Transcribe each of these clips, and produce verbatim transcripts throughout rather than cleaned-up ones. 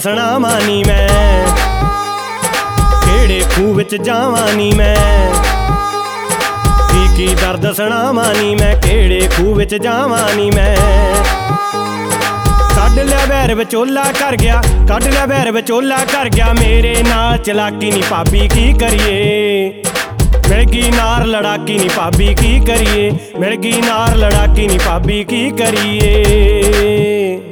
दसना मानी मैं, केड़े खूह विच जावां नी मैं। की की दर दसना मानी मैं, केड़े खूह विच जावां नी मैं। कढ लिया बैर विचोला कर गया, कढ लिया बैर विचोला कर गया मेरे नाल चलाकी नी भाभी की करिए। मिल गई नार लड़ाकी नी भाभी की करिए, मिल गई नार लड़ाकी नी भाभी की करिए।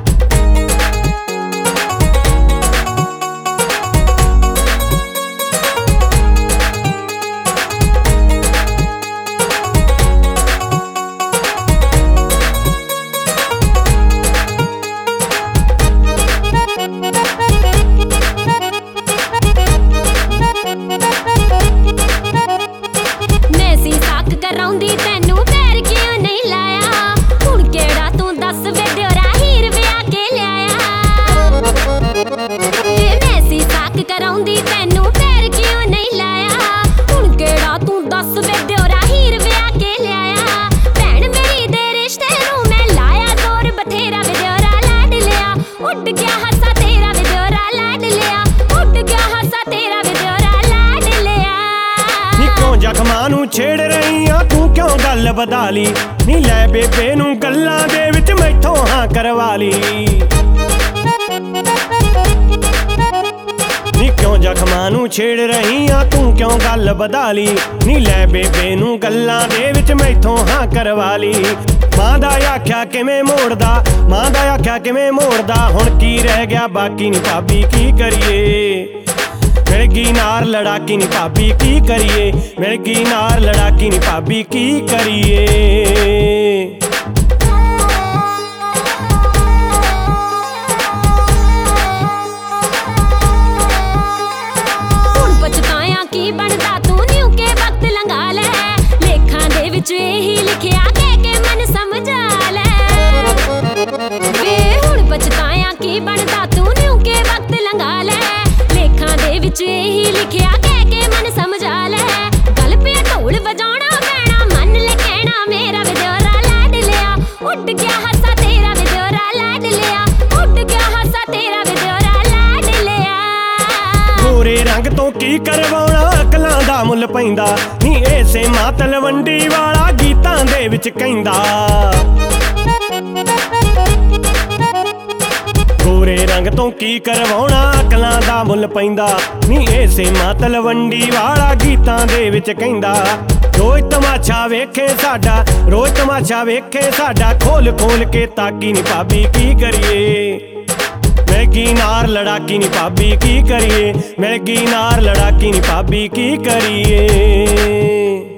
कराउंदी तैनू पैर क्यों नहीं लाया, हुण केड़ा तू दस वे दियोरा हीर विआह के लिआया। मैं सी साक कराउंदी तैनू पैर क्यों नहीं लाया, हुण केड़ा तू दस वे दियोरा हीर विआह के लिआया। भैण मेरी दे रिश्ते नू मैं लाया जोर बथेरा वे दियोरा लाड लिया, उड़ गया हासा तेरा वे दियोरा लाड लिया, उड़ गया हासा तेरा वे दियोरा लाड लिया। नी क्यों जख्मां नू छेड़ रही तू क्यों गल बदा ली, नी लै बेबे नू गल्लां दे विच मैथों हां करवा ली। नी क्यों जख्मां नू छेड़ रही आ तू क्यों गल बदा ली, नी लै बेबे नू गल्लां दे विच मैथों हां करवा ली। मां दा आख्या किवें मोड़दा, मां दा आख्या किवें मोड़दा, हुण की रह गया बाकी नी भाभी की करिए। मिल गई नार लड़ाकी नी भाभी की करिए, मिल गई नार लड़ाकी नी भाभी की करिए। हुण पछताया की बनदा तू न्यू के वक्त लंघा लै, लेखां दे विच एही लिखिया के के मन समझा लै। वे हुण पछताया की बनदा तू न्यू के वक्त लंघा लै, विच एही लिखिया कह के मन समझा लै। गल पे ढोल बजाना पैना मन ले कहना मेरा वे दियोरा लाड लिया, उड़ गया हासा तेरा वे दियोरा लाड लिया, उड़ गया हासा तेरा वे दियोरा लाड लिया। गोरे रंग तो की करवाउणा अकलां दा मुल पैंदा, नी ऐसे मां तलवंडी वाला गीतां दे विच कहंदा। गोरे रंग तो की करवाउणा अकलां दा मुल पैंदा, नी ऐसे मां तलवंडी वाला गीतां दे विच कहंदा। रोज तमाशा वेखे साडा, रोज तमाशा वेखे साडा, खोल खोल के ताकी नी भाभी की करिए। मिल गई नार लड़ाकी नी भाभी की करिए, मिल गई नार लड़ाकी नी भाभी की करिए।